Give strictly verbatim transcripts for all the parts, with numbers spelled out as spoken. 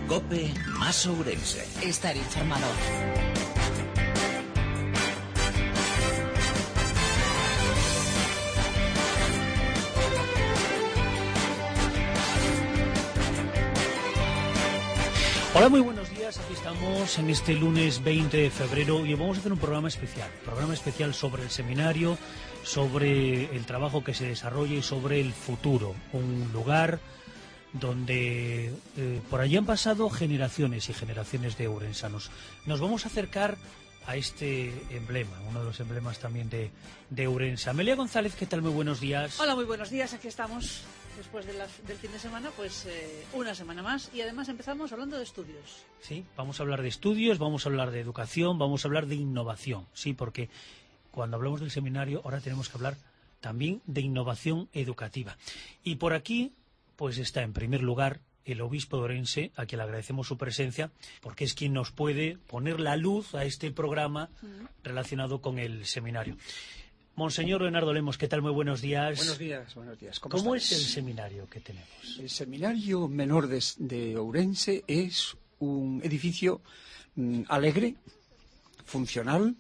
COPE más Ourense. Estar informado. Hola, muy buenos días. Aquí estamos en este lunes veinte de febrero y vamos a hacer un programa especial. Programa especial sobre el seminario, sobre el trabajo que se desarrolla y sobre el futuro. Un lugar donde eh, por allí han pasado generaciones y generaciones de ourensanos. Nos vamos a acercar a este emblema, uno de los emblemas también de, de Ourense. Amelia González, ¿qué tal? Muy buenos días. Hola, muy buenos días. Aquí estamos después de la, del fin de semana, pues eh, una semana más, y además empezamos hablando de estudios. Sí, vamos a hablar de estudios, vamos a hablar de educación, vamos a hablar de innovación, sí, porque cuando hablamos del seminario ahora tenemos que hablar también de innovación educativa. Y por aquí pues está en primer lugar el obispo de Ourense, a quien le agradecemos su presencia, porque es quien nos puede poner la luz a este programa uh-huh. relacionado con el seminario. Monseñor Leonardo Lemos, ¿qué tal? Muy buenos días. Buenos días, buenos días. ¿Cómo, ¿Cómo es el seminario que tenemos? El seminario menor de, de Ourense es un edificio mm, alegre, funcional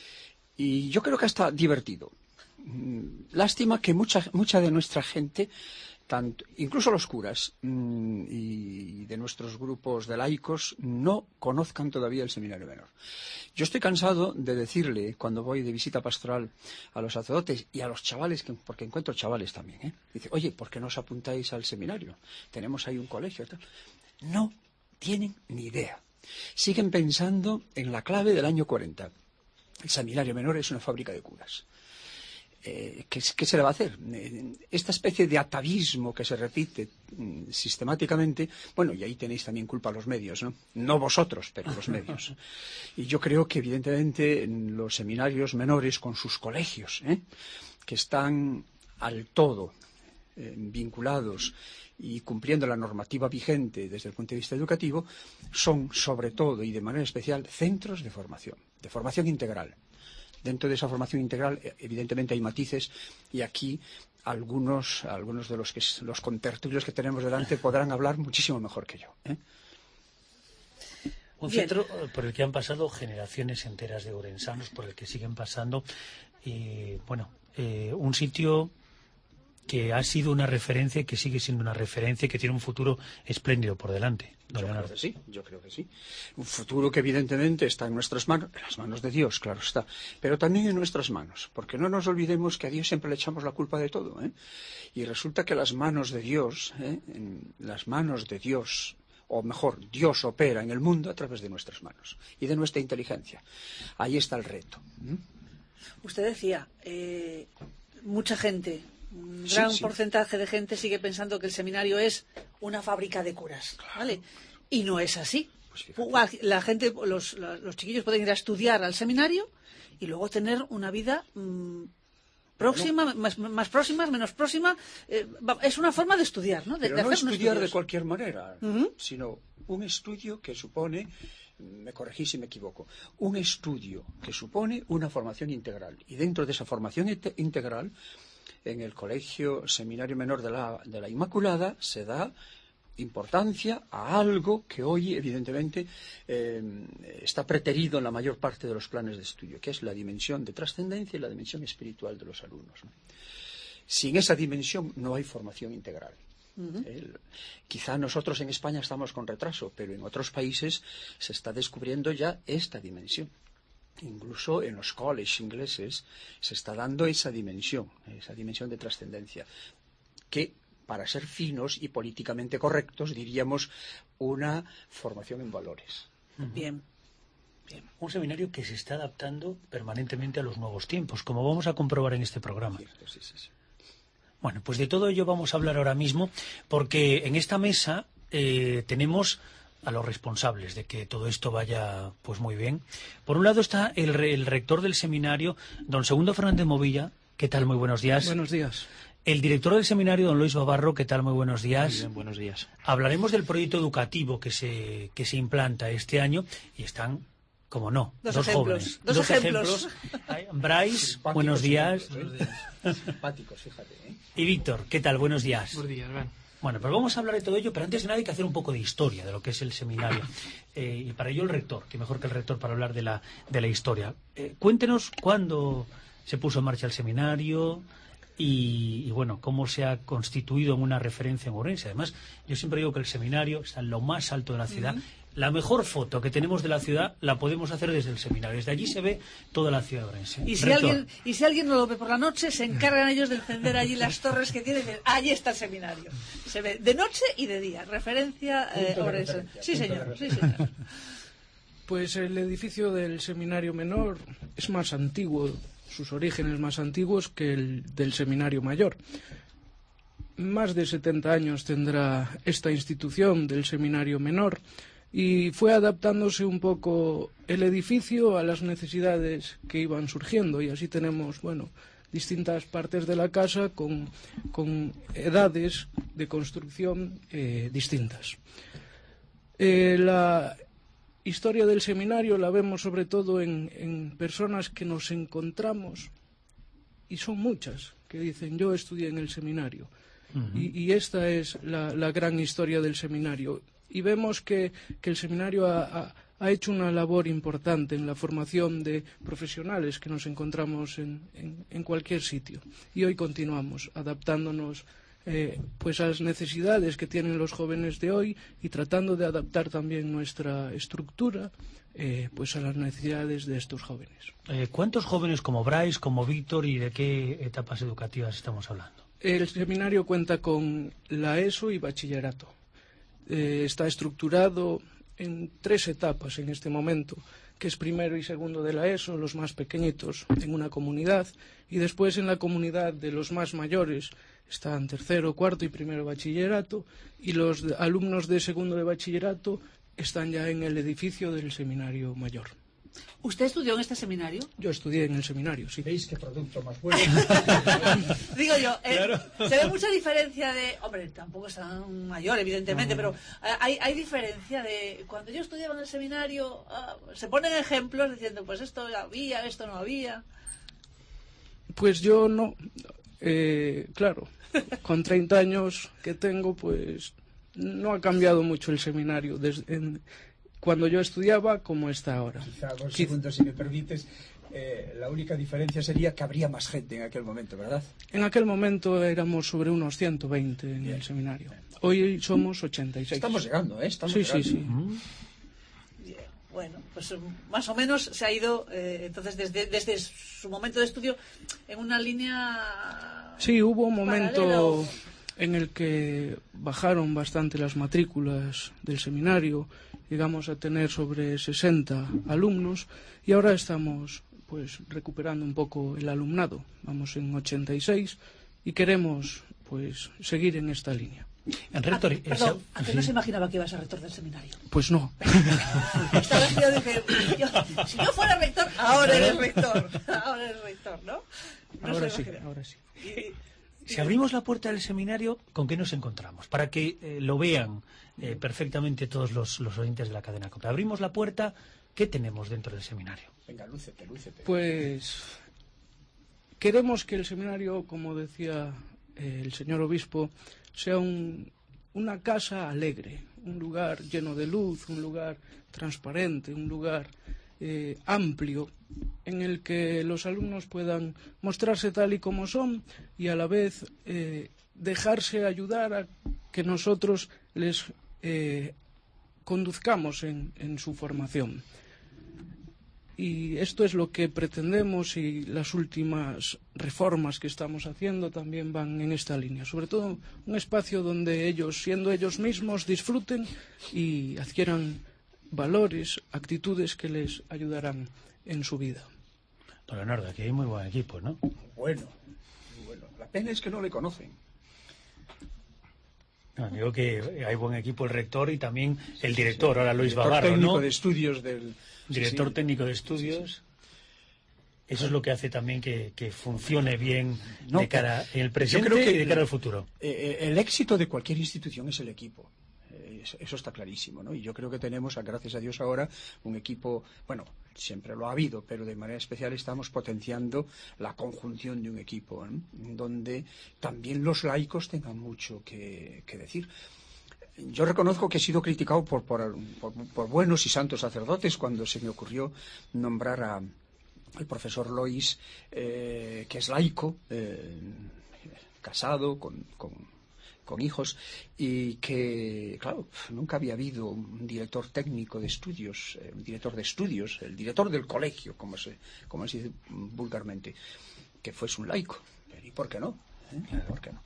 y yo creo que hasta divertido. Mm, lástima que mucha, mucha de nuestra gente, tanto, incluso los curas mmm, y de nuestros grupos de laicos, no conozcan todavía el seminario menor. Yo estoy cansado de decirle, cuando voy de visita pastoral a los sacerdotes y a los chavales, que, porque encuentro chavales también, ¿eh? Dice, oye, ¿por qué no os apuntáis al seminario? Tenemos ahí un colegio. Tal. No tienen ni idea. Siguen pensando en la clave del año cuarenta. El seminario menor es una fábrica de curas. Eh, ¿qué, ¿Qué se le va a hacer? Eh, esta especie de atavismo que se repite mm, sistemáticamente, bueno, y ahí tenéis también culpa los medios, ¿no? No vosotros, pero los medios. Y yo creo que evidentemente los seminarios menores con sus colegios, ¿eh? que están al todo eh, vinculados y cumpliendo la normativa vigente desde el punto de vista educativo, son sobre todo y de manera especial centros de formación, de formación integral. Dentro de esa formación integral, evidentemente, hay matices y aquí algunos, algunos de los, que, los contertulios que tenemos delante podrán hablar muchísimo mejor que yo, ¿eh? Un Bien. centro por el que han pasado generaciones enteras de ourensanos, por el que siguen pasando, y bueno, eh, un sitio que ha sido una referencia y que sigue siendo una referencia y que tiene un futuro espléndido por delante. Yo creo que sí, yo creo que sí. Un futuro que evidentemente está en nuestras manos, en las manos de Dios, claro está, pero también en nuestras manos, porque no nos olvidemos que a Dios siempre le echamos la culpa de todo, ¿eh? Y resulta que las manos de Dios, ¿eh? en las manos de Dios, o mejor, Dios opera en el mundo a través de nuestras manos y de nuestra inteligencia. Ahí está el reto. ¿eh? Usted decía, eh, mucha gente, un gran sí, sí. porcentaje de gente sigue pensando que el seminario es una fábrica de curas, ¿vale? Y no es así. Pues la gente, los, los chiquillos pueden ir a estudiar al seminario y luego tener una vida mmm, próxima, bueno, más, más próxima, menos próxima. Eh, es una forma de estudiar, ¿no? De, pero de no hacer estudiar de cualquier manera, uh-huh. sino un estudio que supone, me corregís si me equivoco, un estudio que supone una formación integral. Y dentro de esa formación inte- integral, en el Colegio Seminario Menor de la, de la Inmaculada se da importancia a algo que hoy evidentemente eh, está preterido en la mayor parte de los planes de estudio, que es la dimensión de trascendencia y la dimensión espiritual de los alumnos, ¿no? Sin esa dimensión no hay formación integral. Uh-huh. El, quizá nosotros en España estamos con retraso, pero en otros países se está descubriendo ya esta dimensión. Incluso en los colleges ingleses se está dando esa dimensión, esa dimensión de trascendencia, que, para ser finos y políticamente correctos, diríamos una formación en valores. Bien. Bien. Un seminario que se está adaptando permanentemente a los nuevos tiempos, como vamos a comprobar en este programa. Cierto, sí, sí, sí. Bueno, pues de todo ello vamos a hablar ahora mismo, porque en esta mesa eh, tenemos a los responsables de que todo esto vaya pues muy bien. Por un lado está el, re, el rector del seminario, don Segundo Fernández Movilla. ¿Qué tal? Muy buenos días. Buenos días. El director del seminario, don Luis Bavarro. ¿Qué tal? Muy buenos días. Muy bien, buenos días. Hablaremos del proyecto educativo que se, que se implanta este año y están, como no, dos, dos ejemplos, jóvenes. Dos, dos ejemplos. ejemplos. Bryce, buenos días. Buenos días. Simpáticos, fíjate, ¿eh? Y Víctor, ¿qué tal? Buenos días. Buenos días, Ben. Bueno, pero vamos a hablar de todo ello, pero antes de nada hay que hacer un poco de historia de lo que es el seminario. Eh, y para ello el rector, que mejor que el rector para hablar de la, de la historia. Eh, cuéntenos cuándo se puso en marcha el seminario y, y, bueno, cómo se ha constituido en una referencia en Ourense. Además, yo siempre digo que el seminario está en lo más alto de la ciudad. Uh-huh. La mejor foto que tenemos de la ciudad la podemos hacer desde el seminario. Desde allí se ve toda la ciudad de Ourense. Y si, alguien, y si alguien no lo ve por la noche, se encargan ellos de encender allí las torres que tienen. Allí está el seminario. Se ve de noche y de día. Referencia eh, Ourense. Sí, señor. Sí, señor. Pues el edificio del seminario menor es más antiguo, sus orígenes más antiguos que el del seminario mayor. Más de setenta años tendrá esta institución del seminario menor. Y fue adaptándose un poco el edificio a las necesidades que iban surgiendo, y así tenemos, bueno, distintas partes de la casa con, con edades de construcción eh, distintas. Eh, la historia del seminario la vemos sobre todo en, en personas que nos encontramos, y son muchas, que dicen: yo estudié en el seminario. Uh-huh. y, y esta es la, la gran historia del seminario. Y vemos que, que el seminario ha, ha, ha hecho una labor importante en la formación de profesionales que nos encontramos en, en, en cualquier sitio. Y hoy continuamos adaptándonos eh, pues a las necesidades que tienen los jóvenes de hoy y tratando de adaptar también nuestra estructura eh, pues a las necesidades de estos jóvenes. Eh, ¿Cuántos jóvenes como Brais, como Víctor, y de qué etapas educativas estamos hablando? El seminario cuenta con la ESO y bachillerato. Eh, está estructurado en tres etapas en este momento, que es primero y segundo de la ESO, los más pequeñitos, en una comunidad, y después en la comunidad de los más mayores están tercero, cuarto y primero bachillerato, y los de, alumnos de segundo de bachillerato están ya en el edificio del seminario mayor. ¿Usted estudió en este seminario? Yo estudié en el seminario, sí. ¿Veis qué producto más bueno? Digo yo, eh, claro. Se ve mucha diferencia de... Hombre, tampoco es tan mayor, evidentemente, no, pero eh, hay, hay diferencia de... Cuando yo estudiaba en el seminario, ah, se ponen ejemplos diciendo, pues esto había, esto no había. Pues yo no. Eh, claro, con treinta años que tengo, pues no ha cambiado mucho el seminario desde... En, cuando yo estudiaba como está ahora. Quizá, dos segundos, si me permites, eh, la única diferencia sería que habría más gente en aquel momento, ¿verdad? En aquel momento éramos sobre unos ciento veinte en Bien. el seminario. Hoy somos ochenta y seis. Estamos llegando, ¿eh? Estamos sí, llegando. sí, sí. Bien. Bueno, pues más o menos se ha ido, eh, entonces, desde, desde su momento de estudio, en una línea... Sí, hubo un momento paralelo. En el que bajaron bastante las matrículas del seminario. Llegamos a tener sobre sesenta alumnos y ahora estamos pues recuperando un poco el alumnado. Vamos en ochenta y seis y queremos pues seguir en esta línea. En rector, ah, perdón, ¿a que no se imaginaba que iba a ser rector del seminario? Pues no. Esta vez yo dije, yo, si yo fuera rector, ahora eres rector. Ahora eres rector, ¿no? no ahora sí, ahora sí. Y, Si abrimos la puerta del seminario, ¿con qué nos encontramos? Para que eh, lo vean eh, perfectamente todos los, los oyentes de la cadena COPE. Abrimos la puerta, ¿qué tenemos dentro del seminario? Venga, lúcete, lúcete. Pues queremos que el seminario, como decía eh, el señor obispo, sea un, una casa alegre, un lugar lleno de luz, un lugar transparente, un lugar eh, amplio, en el que los alumnos puedan mostrarse tal y como son y a la vez eh, dejarse ayudar a que nosotros les eh, conduzcamos en, en su formación. Y esto es lo que pretendemos, y las últimas reformas que estamos haciendo también van en esta línea. Sobre todo un espacio donde ellos, siendo ellos mismos, disfruten y adquieran valores, actitudes que les ayudarán en su vida. Don Leonardo, aquí hay muy buen equipo, ¿no? Bueno, muy bueno. La pena es que no le conocen. No, digo que hay buen equipo el rector y también el director, sí, ahora Luis director Bavarro, técnico ¿no? de estudios del... Director sí, sí. técnico de estudios. Sí, sí. Eso es lo que hace también que, que funcione bien no, de cara en el presente yo creo que y de cara al futuro. Eh, el éxito de cualquier institución es el equipo. Eso está clarísimo, ¿no? Y yo creo que tenemos, gracias a Dios ahora, un equipo, bueno, siempre lo ha habido, pero de manera especial estamos potenciando la conjunción de un equipo, ¿eh? Donde también los laicos tengan mucho que, que decir. Yo reconozco que he sido criticado por, por, por, por buenos y santos sacerdotes cuando se me ocurrió nombrar a al profesor Lois, eh, que es laico, eh, casado, con... con con hijos, y que, claro, nunca había habido un director técnico de estudios, eh, un director de estudios, el director del colegio, como se, como se dice vulgarmente, que fuese un laico. ¿Y por qué no? ¿Eh? ¿Por qué no?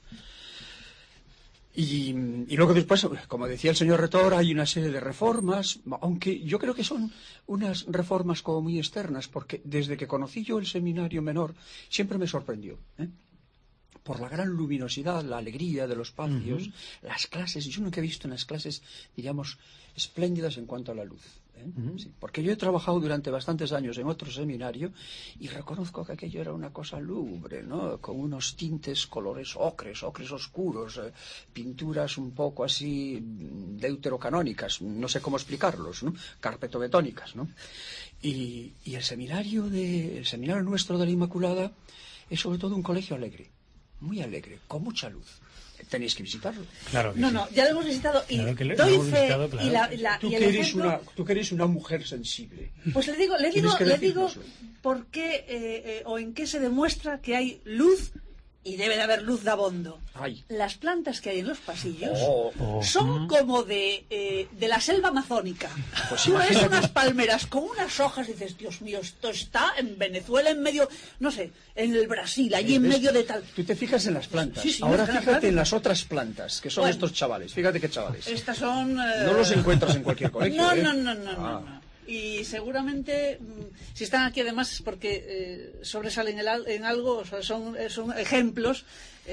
Y, y luego después, como decía el señor rector, hay una serie de reformas, aunque yo creo que son unas reformas como muy externas, porque desde que conocí yo el seminario menor, siempre me sorprendió, ¿eh? Por la gran luminosidad, la alegría de los patios, uh-huh. Las clases. Yo nunca he visto unas clases, diríamos, espléndidas en cuanto a la luz, ¿eh? Uh-huh. Sí, porque yo he trabajado durante bastantes años en otro seminario y reconozco que aquello era una cosa lúgubre, ¿no? Con unos tintes, colores ocres, ocres oscuros, eh, pinturas un poco así deuterocanónicas, no sé cómo explicarlos, ¿no? Carpetobetónicas, ¿no? Y, y el seminario de, el seminario nuestro de la Inmaculada es sobre todo un colegio alegre. Muy alegre, con mucha luz. Tenéis que visitarlo. Claro que no, sí. no, ya lo hemos visitado y claro que le, doy hemos fe visitado, claro. y, la, y, la, tú, y el que eres ejemplo... una, tú que eres una mujer sensible. Pues le digo, le digo, le digo por qué eh, eh, o en qué se demuestra que hay luz y debe de haber luz de abondo. Ay. Las plantas que hay en los pasillos oh, oh. son como de, eh, de la selva amazónica. Pues Tú ves imagínate. unas palmeras con unas hojas y dices, Dios mío, esto está en Venezuela, en medio, no sé, en el Brasil, allí en ¿Ves? medio de tal. Tú te fijas en las plantas. Sí, sí, Ahora es que las fíjate plantas- en las otras plantas, que son Bueno. estos chavales. Fíjate qué chavales. Estas son... eh, No los encuentras en cualquier colegio. No, ¿eh? no, no, no, Ah. no, no. Y seguramente, mm, si están aquí además es porque eh, sobresalen en, al- en algo, o sea, son, eh, son ejemplos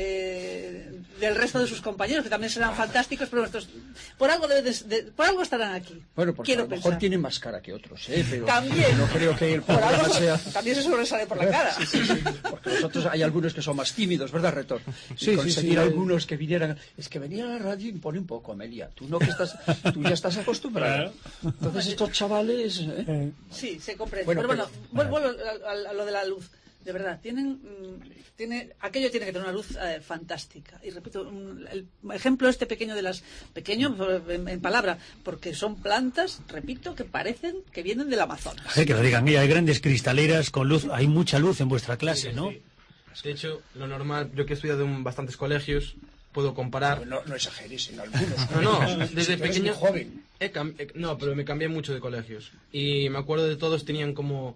eh, del resto de sus compañeros, que también serán fantásticos, pero estos, por algo deben de- de- por algo estarán aquí. Bueno, porque Quiero a lo mejor pensar. tienen más cara que otros, ¿eh? Pero También. no creo que el Por programa algo sea... también se sobresale por la cara. Sí, sí, sí. Porque nosotros hay algunos que son más tímidos, ¿verdad, rector? Y Sí, sí, conseguir sí. algunos que vinieran... Es que venir a la radio impone un poco, Amelia. Tú no que estás... Tú ya estás acostumbrada. Entonces estos chavales... ¿eh? Sí, se comprende. Bueno, pero pero- bueno, vuelvo a, a- a lo de la luz. De verdad, tienen, mm, tiene, aquello tiene que tener una luz eh, fantástica. Y repito, un- el ejemplo este pequeño de las... Pequeño en, en palabra, porque son plantas, repito, que parecen que vienen del Amazonas. Sí, que lo digan, mira, hay grandes cristaleras con luz, hay mucha luz en vuestra clase, ¿no? De hecho, lo normal, yo que he estudiado en bastantes colegios, puedo comparar. No, no exageres en algunos. No, no, colegios. desde Si tú eres pequeño. muy joven. he cam- he- no, pero me cambié mucho de colegios. Y me acuerdo de todos, tenían como.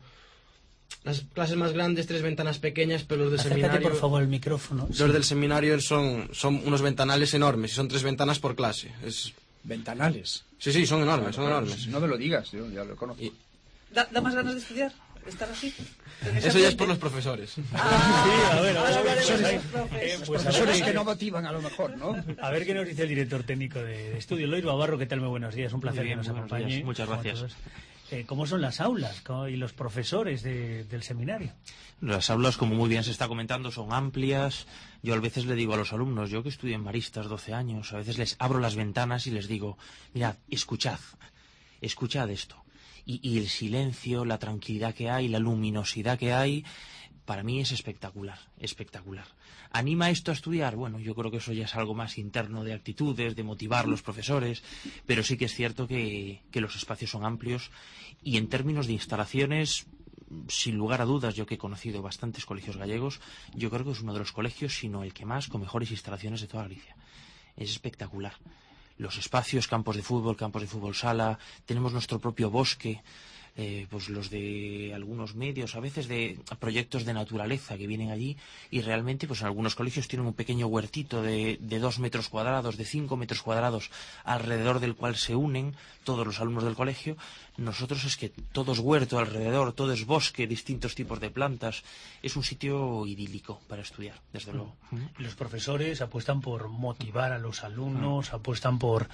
Las clases más grandes, tres ventanas pequeñas, pero los del Acércate, seminario. por favor, el micrófono. Los Sí. del seminario son, son unos ventanales enormes, y son tres ventanas por clase. Es... Ventanales. Sí, sí, son enormes, son Bueno, enormes. No me lo digas, yo ya lo conozco. Y ¿Da, da más ganas de estudiar? ¿Estar así? ¿En ese eso ya es ambiente? por los profesores. Ah, Sí, a ver, a ver, ahora hablaremos profesores, de los profes. eh, Los pues a profesores ver, que no motivan a lo mejor, ¿no? A ver qué nos dice el director técnico de, de estudio, Lois Bavarro. ¿Qué tal? Muy buenos días, un placer Muy bien, que nos muy buenos acompañe. días. Muchas como gracias. todos. Eh, ¿Cómo son las aulas cómo- y los profesores de- del seminario? Las aulas, como muy bien se está comentando, son amplias. Yo a veces le digo a los alumnos, yo que estudié en Maristas doce años, a veces les abro las ventanas y les digo, mirad, escuchad, escuchad esto. Y, y el silencio, la tranquilidad que hay, la luminosidad que hay, para mí es espectacular, espectacular. ¿Anima esto a estudiar? Bueno, yo creo que eso ya es algo más interno de actitudes, de motivar a los profesores, pero sí que es cierto que, que los espacios son amplios y en términos de instalaciones, sin lugar a dudas, yo que he conocido bastantes colegios gallegos, yo creo que es uno de los colegios, sino el que más, con mejores instalaciones de toda Galicia. Es espectacular. Los espacios, campos de fútbol, campos de fútbol sala, tenemos nuestro propio bosque, eh, pues los de algunos medios, a veces de proyectos de naturaleza que vienen allí y realmente pues en algunos colegios tienen un pequeño huertito de, de dos metros cuadrados, de cinco metros cuadrados, alrededor del cual se unen todos los alumnos del colegio. Nosotros es que todo es huerto alrededor, todo es bosque, distintos tipos de plantas. Es un sitio idílico para estudiar, desde luego. Los profesores apuestan por motivar a los alumnos, apuestan por,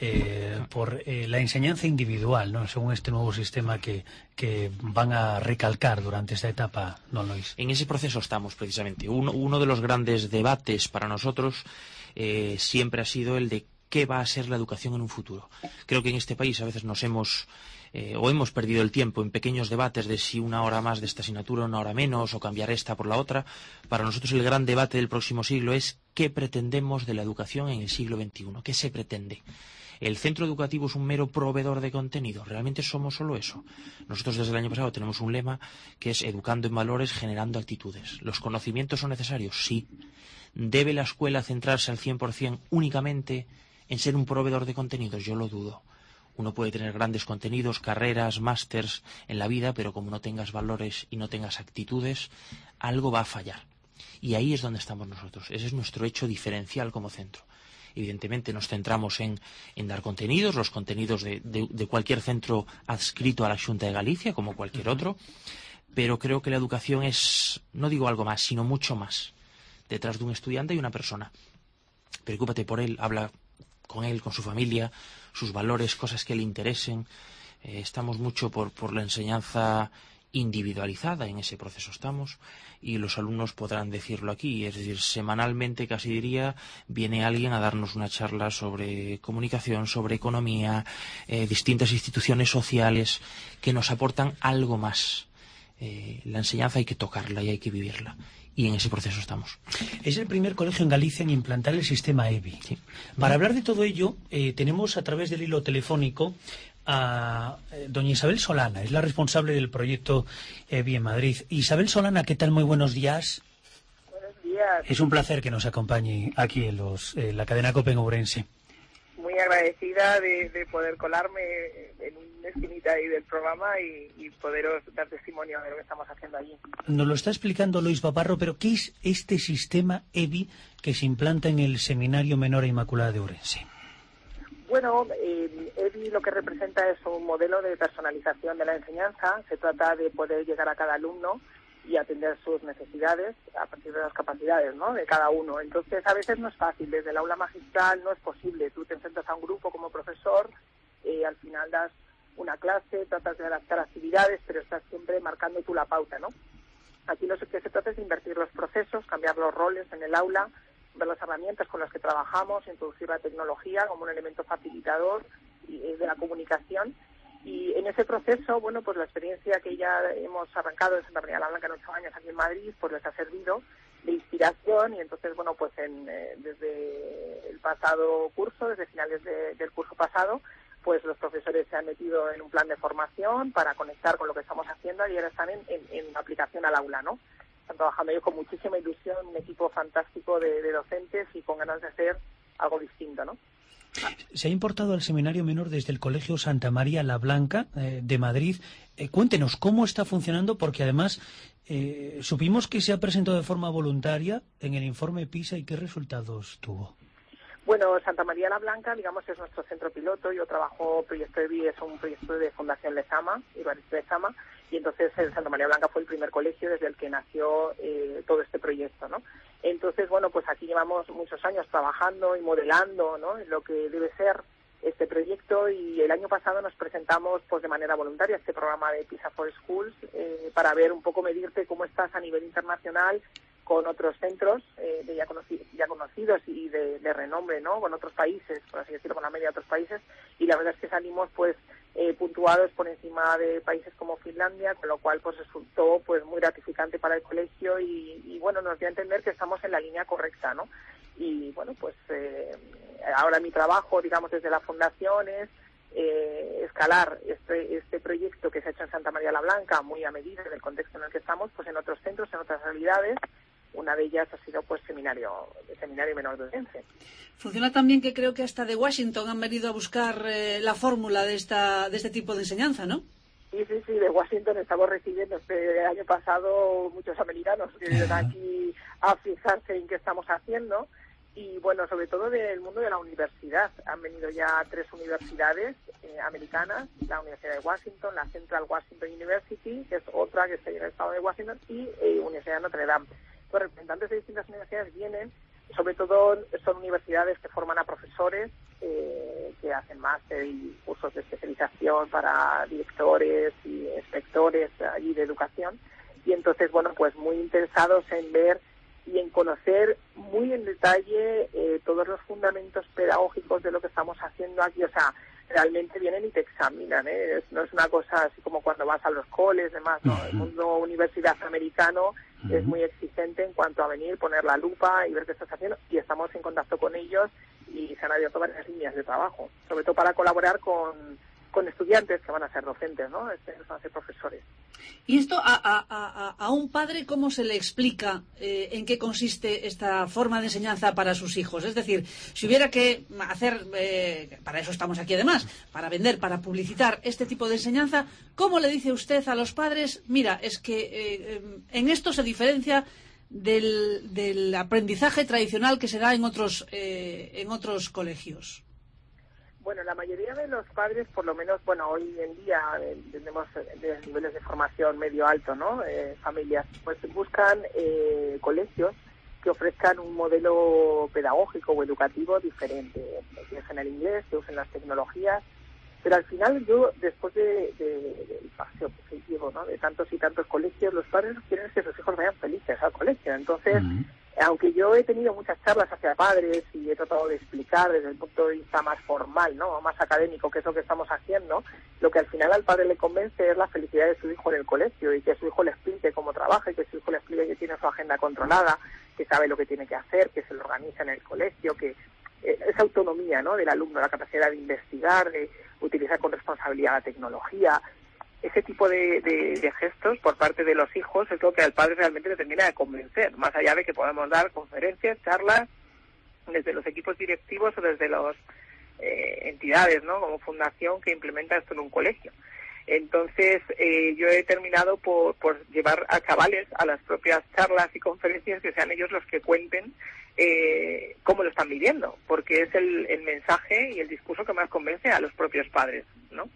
eh, por eh, la enseñanza individual, ¿no? Según este nuevo sistema que, que van a recalcar durante esta etapa, ¿no, Lois? En ese proceso estamos, precisamente. Uno, uno de los grandes debates para nosotros eh, siempre ha sido el de qué va a ser la educación en un futuro. Creo que en este país a veces nos hemos eh, o hemos perdido el tiempo en pequeños debates de si una hora más de esta asignatura, una hora menos, o cambiar esta por la otra. Para nosotros el gran debate del próximo siglo es qué pretendemos de la educación en el siglo veintiuno, qué se pretende. ¿El centro educativo es un mero proveedor de contenido? ¿Realmente somos solo eso? Nosotros desde el año pasado tenemos un lema que es educando en valores, generando actitudes. ¿Los conocimientos son necesarios? Sí. ¿Debe la escuela centrarse al cien por cien únicamente en ser un proveedor de contenidos? Yo lo dudo. Uno puede tener grandes contenidos, carreras, másters en la vida, pero como no tengas valores y no tengas actitudes, algo va a fallar. Y ahí es donde estamos nosotros. Ese es nuestro hecho diferencial como centro. Evidentemente nos centramos en, en dar contenidos, los contenidos de, de, de cualquier centro adscrito a la Xunta de Galicia, como cualquier otro, pero creo que la educación es, no digo algo más, sino mucho más. Detrás de un estudiante hay una persona. Preocúpate por él, habla con él, con su familia, sus valores, cosas que le interesen. Eh, estamos mucho por, por la enseñanza individualizada, en ese proceso estamos, y los alumnos podrán decirlo aquí, es decir, semanalmente, casi diría, viene alguien a darnos una charla sobre comunicación, sobre economía, eh, distintas instituciones sociales que nos aportan algo más. Eh, la enseñanza hay que tocarla y hay que vivirla. Y en ese proceso estamos. Es el primer colegio en Galicia en implantar el sistema E B I. Sí. Para hablar de todo ello, eh, tenemos a través del hilo telefónico a eh, doña Isabel Solana, es la responsable del proyecto E B I en Madrid. Isabel Solana, ¿qué tal? Muy buenos días. Buenos días. Es un placer que nos acompañe aquí en, los, en la cadena COPE en Ourense. Muy agradecida de, de poder colarme en una esquinita ahí del programa y, y poderos dar testimonio de lo que estamos haciendo allí. Nos lo está explicando Luis Paparro, pero ¿qué es este sistema E B I que se implanta en el Seminario Menor e Inmaculada de Ourense? Bueno, el E B I lo que representa es un modelo de personalización de la enseñanza. Se trata de poder llegar a cada alumno y atender sus necesidades a partir de las capacidades, ¿no?, de cada uno. Entonces, a veces no es fácil. Desde el aula magistral no es posible. Tú te enfrentas a un grupo como profesor, eh, al final das una clase, tratas de adaptar actividades, pero estás siempre marcando tú la pauta, ¿no? Aquí lo que se trata es de invertir los procesos, cambiar los roles en el aula, ver las herramientas con las que trabajamos, introducir la tecnología como un elemento facilitador de la comunicación. Y en ese proceso, bueno, pues la experiencia que ya hemos arrancado en Santa María la Blanca en ocho años aquí en Madrid, pues les ha servido de inspiración. Y entonces, bueno, pues en, eh, desde el pasado curso, desde finales de, del curso pasado, pues los profesores se han metido en un plan de formación para conectar con lo que estamos haciendo y ahora están en, en, en aplicación al aula, ¿no? Están trabajando ellos con muchísima ilusión, un equipo fantástico de, de docentes y con ganas de hacer algo distinto, ¿no? Se ha importado al Seminario Menor desde el Colegio Santa María la Blanca eh, de Madrid. Eh, cuéntenos cómo está funcionando, porque además eh, supimos que se ha presentado de forma voluntaria en el informe PISA y qué resultados tuvo. Bueno, Santa María la Blanca, digamos, es nuestro centro piloto. Yo trabajo, Proyecto E B I es un proyecto de Fundación Lezama, Ibaristo Lezama, y entonces el Santa María Blanca fue el primer colegio desde el que nació eh, todo este proyecto, ¿no? Entonces, bueno, pues aquí llevamos muchos años trabajando y modelando, ¿no?, lo que debe ser este proyecto, y el año pasado nos presentamos pues de manera voluntaria este programa de PISA for Schools eh, para ver un poco, medirte cómo estás a nivel internacional con otros centros eh, de ya, conoci ya conocidos y de, de renombre, ¿no?, con otros países, por así decirlo, con la media de otros países, y la verdad es que salimos pues eh, puntuados por encima de países como Finlandia, con lo cual pues resultó pues muy gratificante para el colegio y, y bueno, nos dio a entender que estamos en la línea correcta, ¿no? Y bueno, pues eh, ahora mi trabajo, digamos, desde la fundación es eh, escalar este, este proyecto que se ha hecho en Santa María la Blanca, muy a medida del contexto en el que estamos, pues en otros centros, en otras realidades. Una de ellas ha sido pues seminario, seminario menor de Ourense. Funciona también que creo que hasta de Washington han venido a buscar eh, la fórmula de esta de este tipo de enseñanza, ¿no? Sí, sí, sí, de Washington estamos recibiendo este año pasado muchos americanos que vienen aquí a fijarse en qué estamos haciendo. Y bueno, sobre todo del mundo de la universidad. Han venido ya tres universidades eh, americanas, la Universidad de Washington, la Central Washington University, que es otra que está en el estado de Washington, y eh, Universidad de Notre Dame. Los representantes de distintas universidades vienen, sobre todo son universidades que forman a profesores, eh, que hacen máster y cursos de especialización para directores y inspectores allí de educación. Y entonces, bueno, pues muy interesados en ver y en conocer muy en detalle eh, todos los fundamentos pedagógicos de lo que estamos haciendo aquí. O sea, realmente vienen y te examinan, ¿eh? Es, no es una cosa así como cuando vas a los coles, demás, ¿no? El mundo universidad americano uh-huh. es muy exigente en cuanto a venir, poner la lupa y ver qué estás haciendo, y estamos en contacto con ellos y se han abierto varias líneas de trabajo, sobre todo para colaborar con, con estudiantes que van a ser docentes, ¿no? Este, van a ser profesores. ¿Y esto a, a, a, a un padre cómo se le explica eh, en qué consiste esta forma de enseñanza para sus hijos? Es decir, si hubiera que hacer, eh, para eso estamos aquí además, para vender, para publicitar este tipo de enseñanza, ¿cómo le dice usted a los padres, mira, es que eh, en esto se diferencia del, del aprendizaje tradicional que se da en otros, eh, en otros colegios? Bueno, la mayoría de los padres, por lo menos, bueno, hoy en día eh, tenemos eh, niveles de formación medio alto, ¿no? Eh, familias, pues buscan eh, colegios que ofrezcan un modelo pedagógico o educativo diferente, que usen el inglés, que usen las tecnologías, pero al final yo, después de, de, del paseo que llevo, ¿no? De tantos y tantos colegios, los padres quieren que sus hijos vayan felices al colegio. Entonces, uh-huh. aunque yo he tenido muchas charlas hacia padres y he tratado de explicar desde el punto de vista más formal, ¿no? Más académico, qué es lo que estamos haciendo, lo que al final al padre le convence es la felicidad de su hijo en el colegio, y que su hijo le explique cómo trabaja, y que su hijo le explique que tiene su agenda controlada, que sabe lo que tiene que hacer, que se lo organiza en el colegio, que eh, esa autonomía, ¿no? Del alumno, la capacidad de investigar, de utilizar con responsabilidad la tecnología. Ese tipo de, de, de gestos por parte de los hijos es lo que al padre realmente le termina de convencer, más allá de que podamos dar conferencias, charlas, desde los equipos directivos o desde las eh, entidades, ¿no? Como fundación que implementa esto en un colegio. Entonces, eh, yo he terminado por, por llevar a chavales a las propias charlas y conferencias, que sean ellos los que cuenten eh, cómo lo están viviendo, porque es el, el mensaje y el discurso que más convence a los propios padres, ¿no?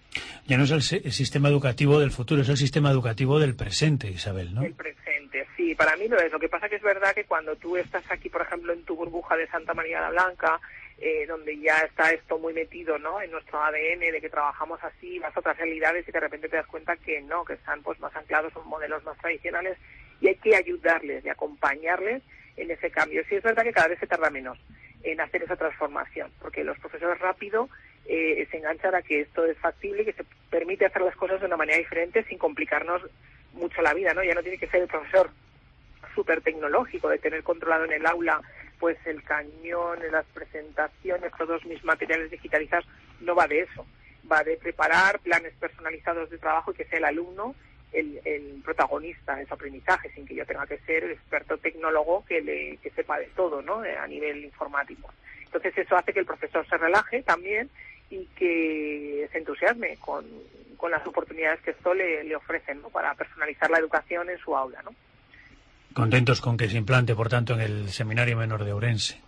Ya no es el, el sistema educativo del futuro, es el sistema educativo del presente, Isabel, ¿no? El presente, sí, para mí lo es. Lo que pasa que es verdad que cuando tú estás aquí, por ejemplo, en tu burbuja de Santa María la Blanca, eh, donde ya está esto muy metido, ¿no? En nuestro A D N, de que trabajamos así, vas a otras realidades y de repente te das cuenta que no, que están pues más anclados en modelos más tradicionales, y hay que ayudarles y acompañarles en ese cambio. Sí, es verdad que cada vez se tarda menos en hacer esa transformación, porque los profesores rápido eh, se enganchan a que esto es factible y que se permite hacer las cosas de una manera diferente sin complicarnos mucho la vida, ¿no? Ya no tiene que ser el profesor súper tecnológico, de tener controlado en el aula pues el cañón, las presentaciones, todos mis materiales digitalizados. No va de eso, va de preparar planes personalizados de trabajo y que sea el alumno el, el protagonista de su aprendizaje, sin que yo tenga que ser el experto tecnólogo que le que sepa de todo, ¿no? A nivel informático. Entonces eso hace que el profesor se relaje también y que se entusiasme con, con las oportunidades que esto le, le ofrece, ¿no? Para personalizar la educación en su aula, ¿no? Contentos con que se implante, por tanto, en el Seminario Menor de Ourense.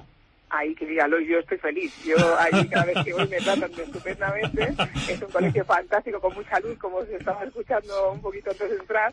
Ahí que dígalo, yo estoy feliz. Yo ahí cada vez que voy me tratan de estupendamente. Es un colegio fantástico, con mucha luz, como se estaba escuchando un poquito antes de entrar.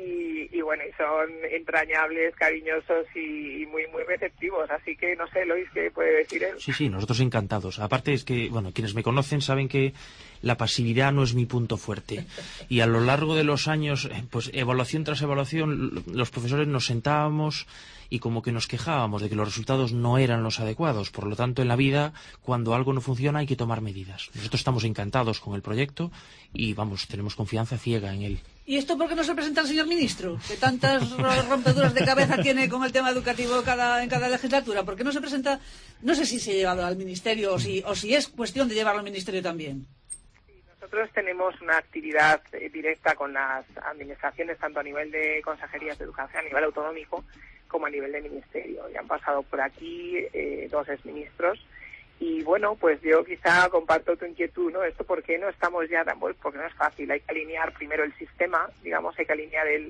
Y, y bueno, y son entrañables, cariñosos y, y muy muy receptivos. Así que no sé, Lois, ¿qué puede decir él? Sí, sí, nosotros encantados. Aparte es que, bueno, quienes me conocen saben que la pasividad no es mi punto fuerte. Y a lo largo de los años, pues evaluación tras evaluación, los profesores nos sentábamos y como que nos quejábamos de que los resultados no eran los adecuados. Por lo tanto, en la vida, cuando algo no funciona, hay que tomar medidas. Nosotros estamos encantados con el proyecto y, vamos, tenemos confianza ciega en él. ¿Y esto por qué no se presenta el señor ministro? Que tantas rompeduras de cabeza tiene con el tema educativo cada, en cada legislatura. ¿Por qué no se presenta? No sé si se ha llevado al ministerio o si, o si es cuestión de llevarlo al ministerio también. Nosotros tenemos una actividad eh, directa con las administraciones, tanto a nivel de consejerías de educación, a nivel autonómico, como a nivel de ministerio. Ya han pasado por aquí eh, dos exministros. Y bueno, pues yo quizá comparto tu inquietud, ¿no? Esto, ¿por qué no estamos ya tan buenos? Porque no es fácil. Hay que alinear primero el sistema, digamos, hay que alinear el,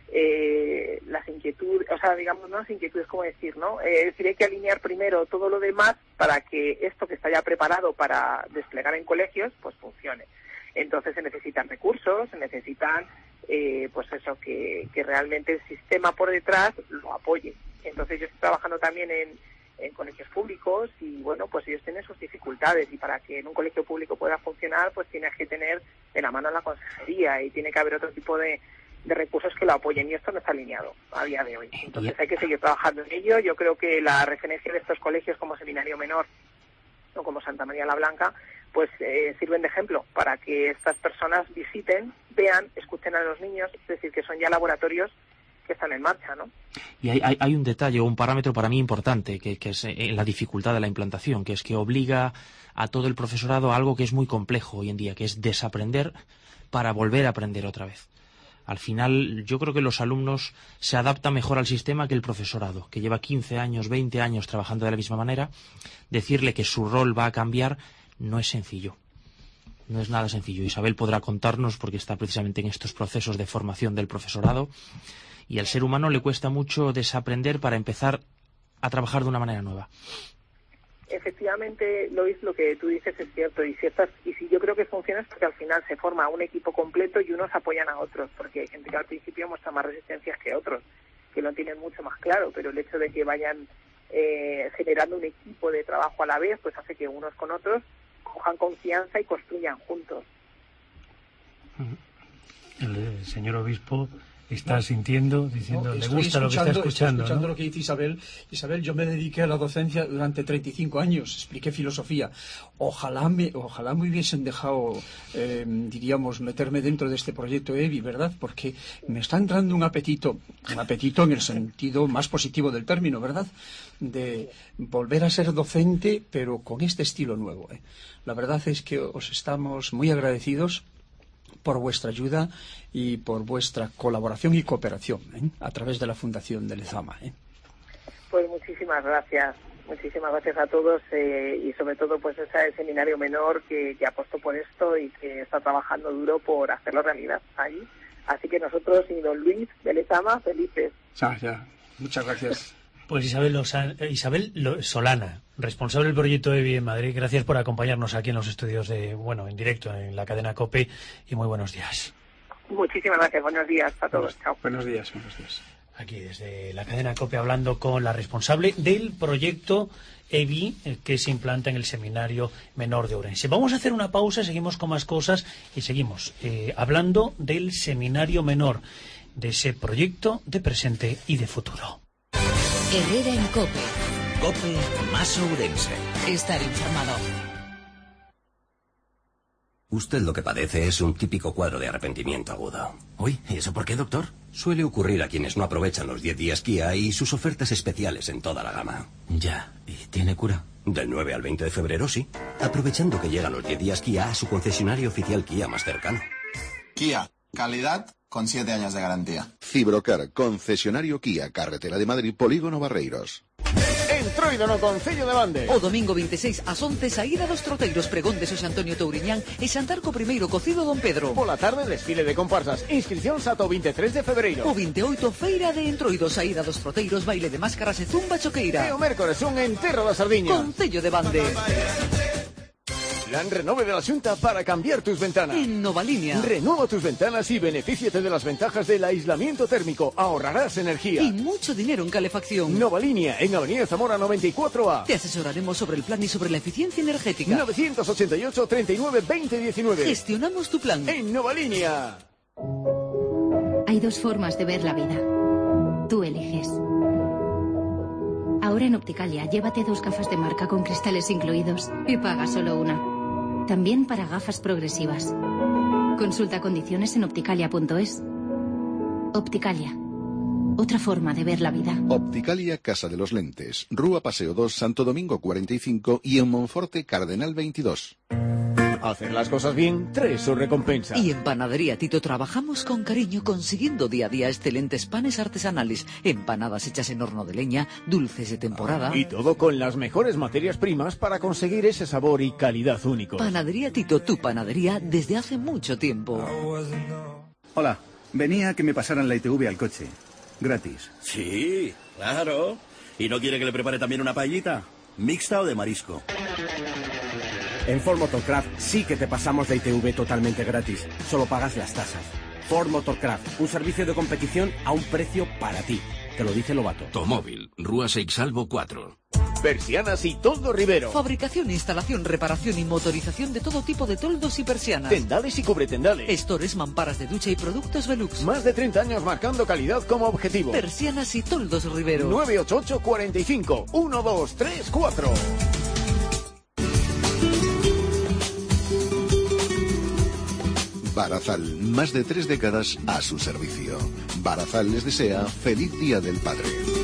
eh, las inquietudes, o sea, digamos, no las inquietudes, ¿cómo decir, no? Eh, es decir, hay que alinear primero todo lo demás para que esto que está ya preparado para desplegar en colegios, pues funcione. Entonces se necesitan recursos, se necesitan, eh, pues eso, que, que realmente el sistema por detrás lo apoye. Entonces yo estoy trabajando también en en colegios públicos y bueno, pues ellos tienen sus dificultades y para que en un colegio público pueda funcionar pues tienes que tener de la mano a la consejería y tiene que haber otro tipo de, de recursos que lo apoyen, y esto no está alineado a día de hoy. Entonces hay que seguir trabajando en ello. Yo creo que la referencia de estos colegios como Seminario Menor o como Santa María la Blanca pues eh, sirven de ejemplo para que estas personas visiten, vean, escuchen a los niños, es decir, que son ya laboratorios que están en marcha, ¿no? Y hay, hay, hay un detalle, un parámetro para mí importante, que, que es eh, la dificultad de la implantación, que es que obliga a todo el profesorado a algo que es muy complejo hoy en día, que es desaprender para volver a aprender otra vez. Al final, yo creo que los alumnos se adaptan mejor al sistema que el profesorado, que lleva quince años, veinte años trabajando de la misma manera. Decirle que su rol va a cambiar no es sencillo. No es nada sencillo. Isabel podrá contarnos, porque está precisamente en estos procesos de formación del profesorado, y al ser humano le cuesta mucho desaprender para empezar a trabajar de una manera nueva. Efectivamente, Lois, lo que tú dices es cierto, y si, estas, y si yo creo que funciona es porque al final se forma un equipo completo y unos apoyan a otros, porque hay gente que al principio muestra más resistencias que otros, que lo tienen mucho más claro, pero el hecho de que vayan eh, generando un equipo de trabajo a la vez, pues hace que unos con otros cojan confianza y construyan juntos. El señor obispo está no, sintiendo, diciendo, no, le gusta lo que está escuchando. Estoy escuchando ¿no? lo que dice Isabel. Isabel, yo me dediqué a la docencia durante treinta y cinco años, expliqué filosofía. Ojalá me, ojalá me hubiesen dejado, eh, diríamos, meterme dentro de este proyecto E B I, ¿verdad? Porque me está entrando un apetito, un apetito en el sentido más positivo del término, ¿verdad? De volver a ser docente, pero con este estilo nuevo, ¿eh? La verdad es que os estamos muy agradecidos por vuestra ayuda y por vuestra colaboración y cooperación, ¿eh? A través de la Fundación de Lezama, ¿eh? Pues muchísimas gracias, muchísimas gracias a todos eh, y sobre todo pues ese seminario menor que, que apostó por esto y que está trabajando duro por hacerlo realidad allí. Así que nosotros y don Luis de Lezama felices. Ya, ya. Muchas gracias. Pues Isabel, Losa, Isabel Solana, responsable del proyecto E B I en Madrid, gracias por acompañarnos aquí en los estudios de, bueno, en directo en la cadena COPE, y muy buenos días. Muchísimas gracias, buenos días a todos. Buenos, Chao. Buenos días, buenos días. Aquí desde la cadena COPE hablando con la responsable del proyecto E B I que se implanta en el Seminario Menor de Ourense. Vamos a hacer una pausa, seguimos con más cosas y seguimos eh, hablando del Seminario Menor, de ese proyecto de presente y de futuro. Herrera en COPE. COPE más Ourense. Estar informado. Usted lo que padece es un típico cuadro de arrepentimiento agudo. Uy, ¿y eso por qué, doctor? Suele ocurrir a quienes no aprovechan los diez días Kia y sus ofertas especiales en toda la gama. Ya, ¿y tiene cura? Del nueve al veinte de febrero, sí. Aprovechando que llegan los diez días Kia a su concesionario oficial Kia más cercano. Kia, calidad con siete años de garantía. Fibrocar, concesionario Kia, carretera de Madrid, Polígono Barreiros. Entroido no Concello de Bande. O domingo veintiséis ás once, saída dos troteiros, pregón de Xosé Antonio Touriñán e xantar co primeiro cocido Don Pedro. Pola tarde, desfile de comparsas. Inscripcións ata o veintitrés de febreiro. O veintioito, feira de Entroido, saída dos troteiros, baile de máscaras e zumba choqueira. E o mércores un enterro da Sardiña. Concello de Bande. Plan renove de la Xunta para cambiar tus ventanas. En Novalínea. Renueva tus ventanas y benefíciate de las ventajas del aislamiento térmico. Ahorrarás energía. Y mucho dinero en calefacción. Novalínea, en Avenida Zamora noventa y cuatro A. Te asesoraremos sobre el plan y sobre la eficiencia energética. nueve ocho ocho, treinta y nueve, veinte diecinueve. Gestionamos tu plan. En Novalínea. Hay dos formas de ver la vida. Tú eliges. Ahora en Opticalia, llévate dos gafas de marca con cristales incluidos y paga solo una. También para gafas progresivas. Consulta condiciones en opticalia punto es. Opticalia. Otra forma de ver la vida. Opticalia Casa de los Lentes. Rúa Paseo dos, Santo Domingo cuarenta y cinco y en Monforte, Cardenal veintidós. Hacer las cosas bien trae su recompensa. Y en Panadería Tito trabajamos con cariño consiguiendo día a día excelentes panes artesanales, empanadas hechas en horno de leña, dulces de temporada. Y todo con las mejores materias primas para conseguir ese sabor y calidad únicos. Panadería Tito, tu panadería desde hace mucho tiempo. Hola, venía a que me pasaran la I T V al coche. Gratis. Sí, claro. ¿Y no quiere que le prepare también una paellita? ¿Mixta o de marisco? En Ford Motorcraft sí que te pasamos la I T V totalmente gratis. Solo pagas las tasas. Ford Motorcraft, un servicio de competición a un precio para ti. Te lo dice Lobato. Tomóvil, Rúa Seixalvo cuatro. Persianas y Toldo Rivero. Fabricación, instalación, reparación y motorización de todo tipo de toldos y persianas. Tendales y cubretendales. Estores, mamparas de ducha y productos Velux. Más de treinta años marcando calidad como objetivo. Persianas y Toldos Rivero. nueve ocho ocho, cuarenta y cinco, uno dos tres cuatro. Barazal, más de tres décadas a su servicio. Barazal les desea feliz Día del Padre.